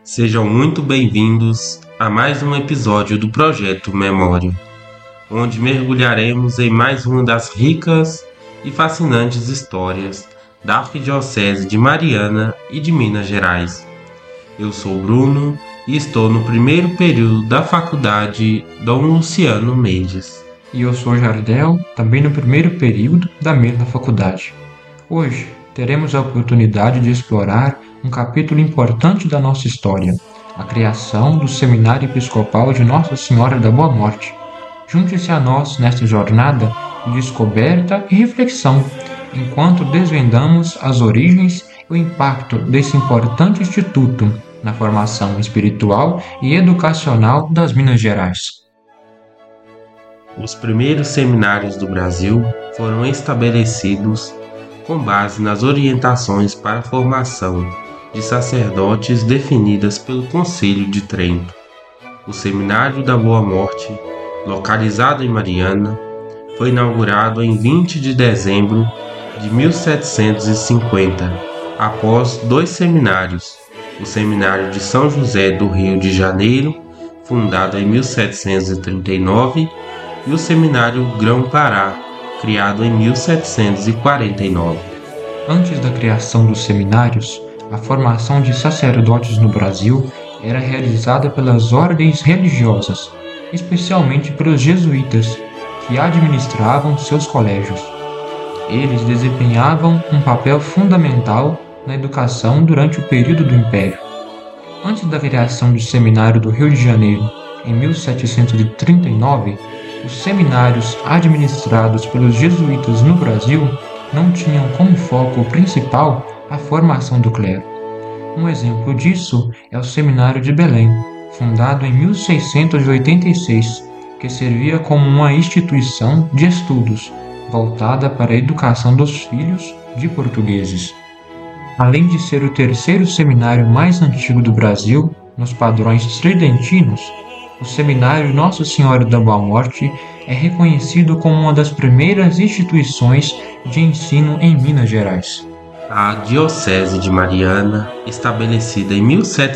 Sejam muito bem-vindos a mais um episódio do Projeto Memória, onde mergulharemos em mais uma das ricas e fascinantes histórias da Arquidiocese de Mariana e de Minas Gerais. Eu sou Bruno e estou no primeiro período da Faculdade Dom Luciano Mendes. E eu sou Jardel, também no primeiro período da mesma faculdade. Hoje teremos a oportunidade de explorar um capítulo importante da nossa história, a criação do Seminário Episcopal de Nossa Senhora da Boa Morte. Junte-se a nós nesta jornada de descoberta e reflexão, enquanto desvendamos as origens e o impacto desse importante instituto na formação espiritual e educacional das Minas Gerais. Os primeiros seminários do Brasil foram estabelecidos com base nas orientações para a formação de sacerdotes definidas pelo Concílio de Trento. O Seminário da Boa Morte, localizado em Mariana, foi inaugurado em 20 de dezembro de 1750, após dois seminários, o Seminário de São José do Rio de Janeiro, fundado em 1739, e o Seminário Grão-Pará, criado em 1749. Antes da criação dos seminários, a formação de sacerdotes no Brasil era realizada pelas ordens religiosas, especialmente pelos jesuítas, que administravam seus colégios. Eles desempenhavam um papel fundamental na educação durante o período do Império. Antes da criação do Seminário do Rio de Janeiro, em 1739, os seminários administrados pelos jesuítas no Brasil não tinham como foco principal a formação do clero. Um exemplo disso é o Seminário de Belém, fundado em 1686, que servia como uma instituição de estudos voltada para a educação dos filhos de portugueses. Além de ser o terceiro seminário mais antigo do Brasil, nos padrões tridentinos, o Seminário Nossa Senhora da Boa Morte é reconhecido como uma das primeiras instituições de ensino em Minas Gerais. A Diocese de Mariana, estabelecida em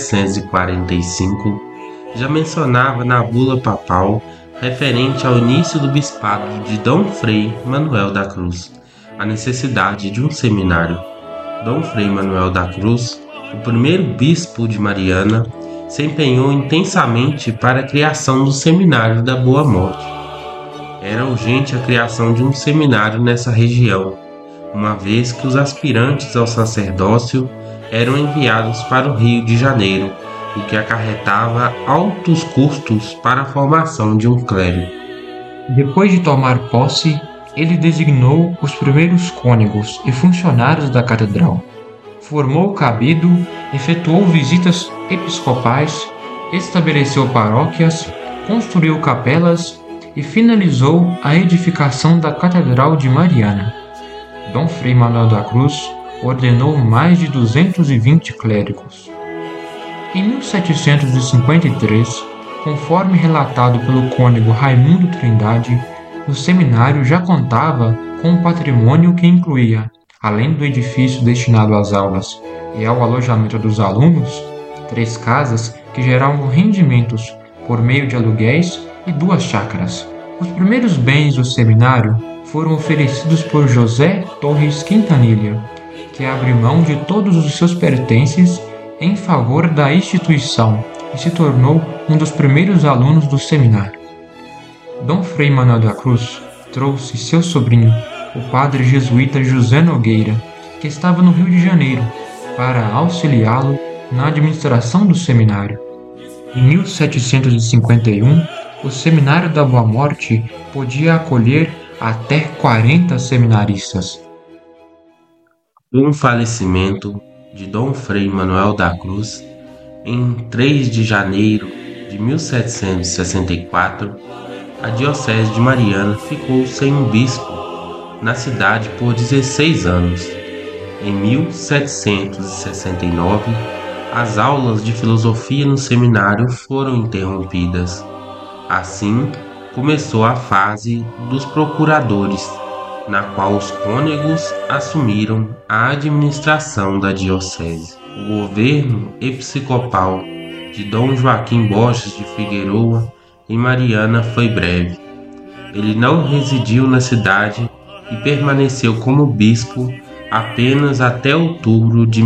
1745, já mencionava na bula papal referente ao início do bispado de Dom Frei Manuel da Cruz a necessidade de um seminário. Dom Frei Manuel da Cruz, o primeiro bispo de Mariana, se empenhou intensamente para a criação do Seminário da Boa Morte. Era urgente a criação de um seminário nessa região, uma vez que os aspirantes ao sacerdócio eram enviados para o Rio de Janeiro, o que acarretava altos custos para a formação de um clero. Depois de tomar posse, ele designou os primeiros cônegos e funcionários da catedral. Formou o cabido, efetuou visitas episcopais, estabeleceu paróquias, construiu capelas e finalizou a edificação da Catedral de Mariana. Dom Frei Manuel da Cruz ordenou mais de 220 clérigos. Em 1753, conforme relatado pelo cônego Raimundo Trindade, o seminário já contava com um patrimônio que incluía, além do edifício destinado às aulas e ao alojamento dos alunos, 3 casas que geravam rendimentos por meio de aluguéis e 2 chácaras. Os primeiros bens do seminário foram oferecidos por José Torres Quintanilha, que abriu mão de todos os seus pertences em favor da instituição e se tornou um dos primeiros alunos do seminário. Dom Frei Manuel da Cruz trouxe seu sobrinho, o padre jesuíta José Nogueira, que estava no Rio de Janeiro, para auxiliá-lo na administração do seminário. Em 1751, o Seminário da Boa Morte podia acolher até 40 seminaristas. Com o falecimento de Dom Frei Manuel da Cruz, em 3 de janeiro de 1764, a Diocese de Mariana ficou sem um bispo na cidade por 16 anos. Em 1769, as aulas de filosofia no seminário foram interrompidas. Assim, começou a fase dos procuradores, na qual os cônegos assumiram a administração da diocese. O governo episcopal de Dom Joaquim Borges de Figueroa em Mariana foi breve. Ele não residiu na cidade e permaneceu como bispo apenas até outubro de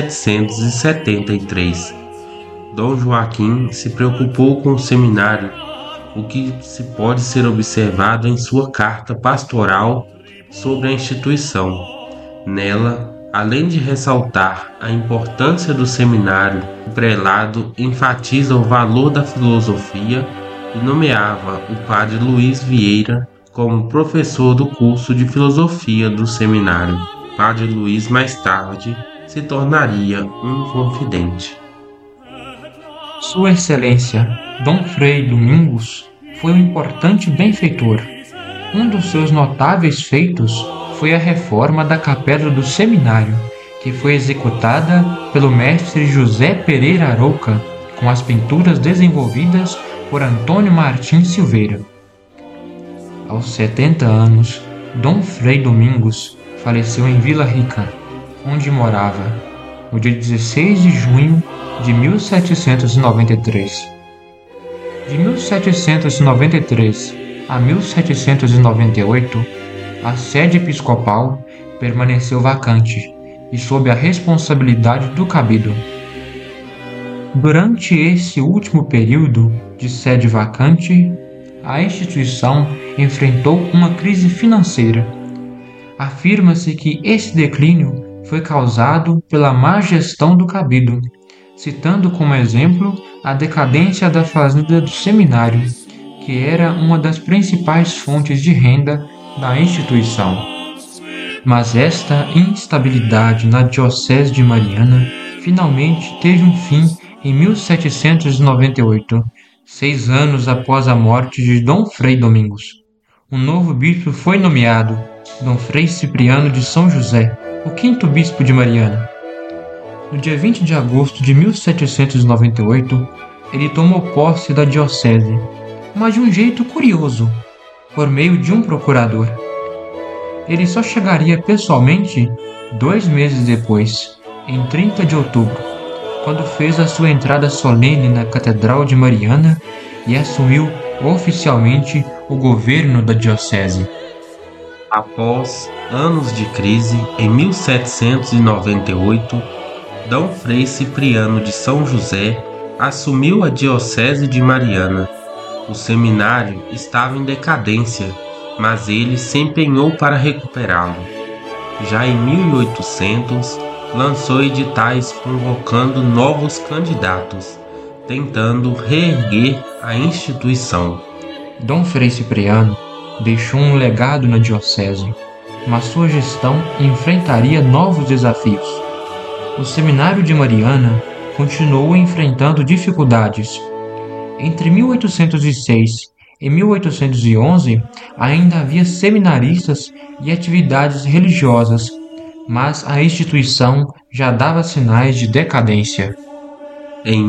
1773. Dom Joaquim se preocupou com o seminário, o que se pode ser observado em sua carta pastoral sobre a instituição. Nela, além de ressaltar a importância do seminário, o prelado enfatiza o valor da filosofia e nomeava o padre Luiz Vieira como professor do curso de filosofia do seminário. Padre Luiz mais tarde se tornaria um confidente. Sua Excelência, Dom Frei Domingos, foi um importante benfeitor. Um dos seus notáveis feitos foi a reforma da capela do seminário, que foi executada pelo mestre José Pereira Arouca, com as pinturas desenvolvidas por Antônio Martins Silveira. Aos 70 anos, Dom Frei Domingos faleceu em Vila Rica, onde morava, no dia 16 de junho de 1793. De 1793 a 1798, a sede episcopal permaneceu vacante e sob a responsabilidade do cabido. Durante esse último período de sede vacante, a instituição enfrentou uma crise financeira. Afirma-se que esse declínio foi causado pela má gestão do cabido, citando como exemplo a decadência da fazenda do seminário, que era uma das principais fontes de renda da instituição. Mas esta instabilidade na Diocese de Mariana finalmente teve um fim em 1798, 6 anos após a morte de Dom Frei Domingos. Um novo bispo foi nomeado, Dom Frei Cipriano de São José, o 5º bispo de Mariana. No dia 20 de agosto de 1798, ele tomou posse da diocese, mas de um jeito curioso, por meio de um procurador. Ele só chegaria pessoalmente 2 meses depois, em 30 de outubro, quando fez a sua entrada solene na Catedral de Mariana e assumiu oficialmente o governo da diocese. Após anos de crise, em 1798, Dom Frei Cipriano de São José assumiu a Diocese de Mariana. O seminário estava em decadência, mas ele se empenhou para recuperá-lo. Já em 1800, lançou editais convocando novos candidatos, tentando reerguer a instituição. Dom Frei Cipriano deixou um legado na diocese, mas sua gestão enfrentaria novos desafios. O seminário de Mariana continuou enfrentando dificuldades. Entre 1806 e 1811, ainda havia seminaristas e atividades religiosas, mas a instituição já dava sinais de decadência. Em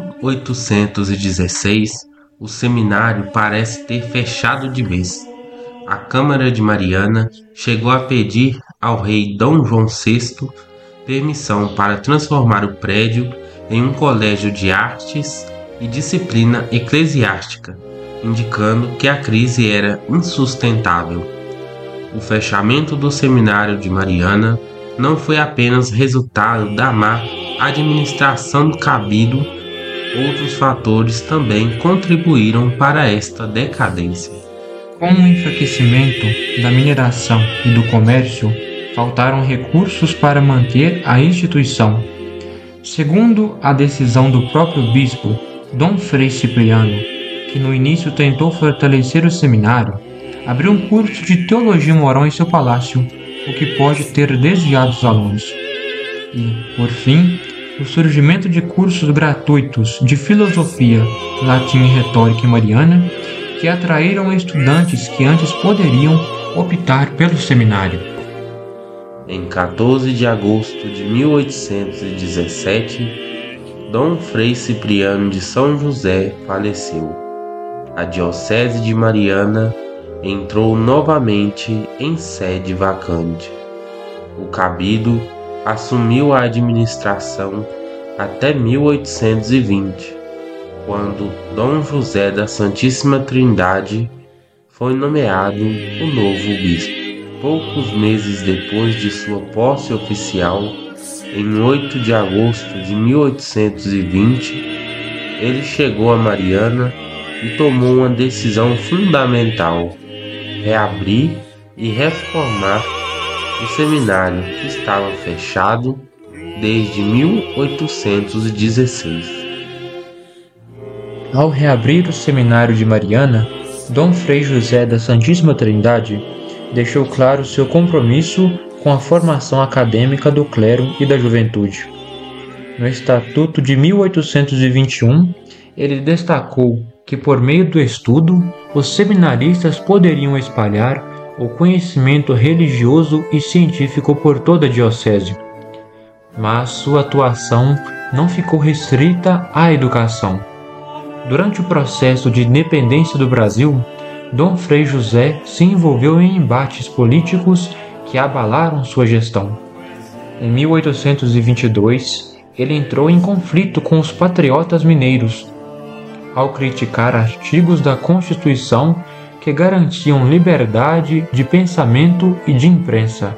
1816, o seminário parece ter fechado de vez. A Câmara de Mariana chegou a pedir ao rei Dom João VI permissão para transformar o prédio em um colégio de artes e disciplina eclesiástica, indicando que a crise era insustentável. O fechamento do seminário de Mariana não foi apenas resultado da má administração do cabido, outros fatores também contribuíram para esta decadência. Com o enfraquecimento da mineração e do comércio, faltaram recursos para manter a instituição. Segundo a decisão do próprio bispo, Dom Frei Cipriano, que no início tentou fortalecer o seminário, abriu um curso de teologia moral em seu palácio, o que pode ter desviado os alunos. E, por fim, o surgimento de cursos gratuitos de filosofia, latim e retórica em Mariana, que atraíram estudantes que antes poderiam optar pelo seminário. Em 14 de agosto de 1817, Dom Frei Cipriano de São José faleceu. A Diocese de Mariana entrou novamente em sede vacante. O cabido assumiu a administração até 1820, quando Dom José da Santíssima Trindade foi nomeado o novo bispo. Poucos meses depois de sua posse oficial, em 8 de agosto de 1820, ele chegou a Mariana e tomou uma decisão fundamental: reabrir e reformar o seminário que estava fechado desde 1816. Ao reabrir o seminário de Mariana, Dom Frei José da Santíssima Trindade deixou claro seu compromisso com a formação acadêmica do clero e da juventude. No Estatuto de 1821, ele destacou que, por meio do estudo, os seminaristas poderiam espalhar o conhecimento religioso e científico por toda a diocese. Mas sua atuação não ficou restrita à educação. Durante o processo de independência do Brasil, Dom Frei José se envolveu em embates políticos que abalaram sua gestão. Em 1822, ele entrou em conflito com os patriotas mineiros, ao criticar artigos da Constituição que garantiam liberdade de pensamento e de imprensa.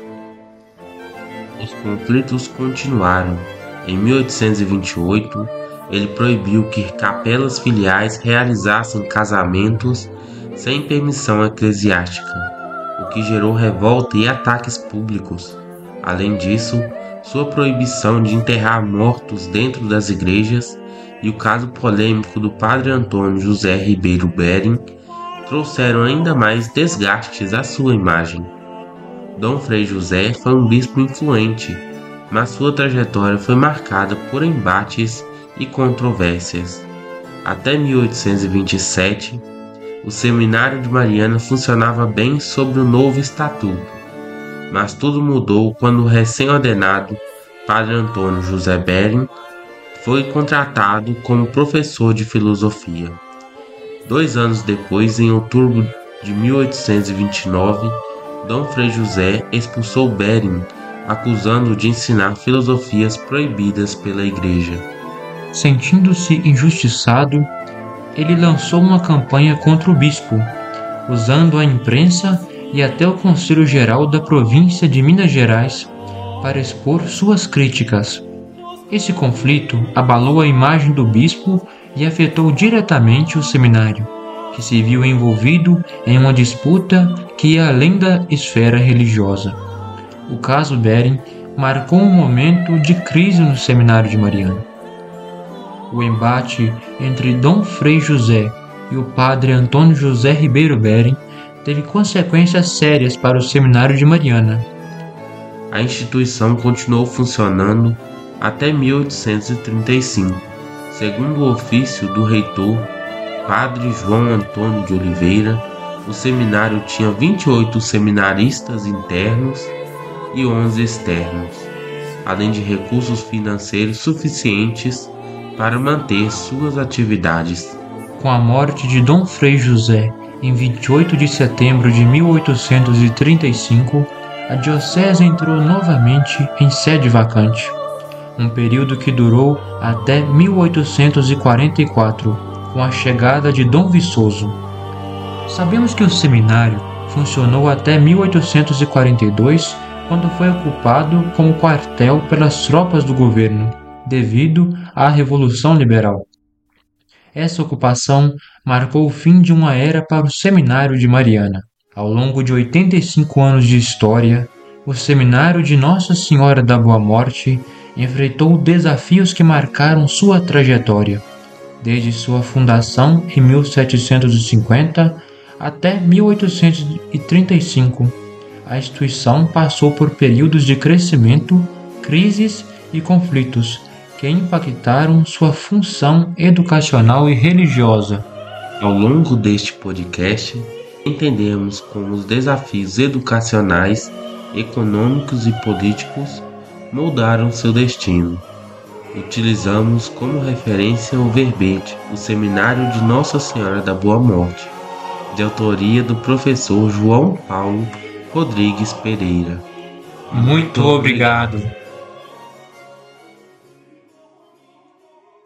Os conflitos continuaram. Em 1828, ele proibiu que capelas filiais realizassem casamentos sem permissão eclesiástica, o que gerou revolta e ataques públicos. Além disso, sua proibição de enterrar mortos dentro das igrejas e o caso polêmico do padre Antônio José Ribeiro Bering trouxeram ainda mais desgastes à sua imagem. Dom Frei José foi um bispo influente, mas sua trajetória foi marcada por embates e controvérsias. Até 1827, o seminário de Mariana funcionava bem sob o novo estatuto, mas tudo mudou quando o recém-ordenado padre Antônio José Bering foi contratado como professor de filosofia. 2 anos depois, em outubro de 1829, Dom Frei José expulsou Bering, acusando-o de ensinar filosofias proibidas pela Igreja. Sentindo-se injustiçado, ele lançou uma campanha contra o bispo, usando a imprensa e até o Conselho Geral da província de Minas Gerais para expor suas críticas. Esse conflito abalou a imagem do bispo e afetou diretamente o seminário, que se viu envolvido em uma disputa que ia além da esfera religiosa. O caso Bering marcou um momento de crise no seminário de Mariana. O embate entre Dom Frei José e o padre Antônio José Ribeiro Bering teve consequências sérias para o seminário de Mariana. A instituição continuou funcionando até 1835. Segundo o ofício do reitor, padre João Antônio de Oliveira, o seminário tinha 28 seminaristas internos e 11 externos, além de recursos financeiros suficientes para manter suas atividades. Com a morte de Dom Frei José em 28 de setembro de 1835, a diocese entrou novamente em sede vacante, um período que durou até 1844, com a chegada de Dom Viçoso. Sabemos que o seminário funcionou até 1842, quando foi ocupado como quartel pelas tropas do governo, devido à Revolução Liberal. Essa ocupação marcou o fim de uma era para o Seminário de Mariana. Ao longo de 85 anos de história, o Seminário de Nossa Senhora da Boa Morte enfrentou desafios que marcaram sua trajetória, desde sua fundação em 1750 até 1835. A instituição passou por períodos de crescimento, crises e conflitos que impactaram sua função educacional e religiosa. Ao longo deste podcast, entendemos como os desafios educacionais, econômicos e políticos moldaram seu destino. Utilizamos como referência o verbete O Seminário de Nossa Senhora da Boa Morte, de autoria do professor João Paulo Rodrigues Pereira. Muito obrigado.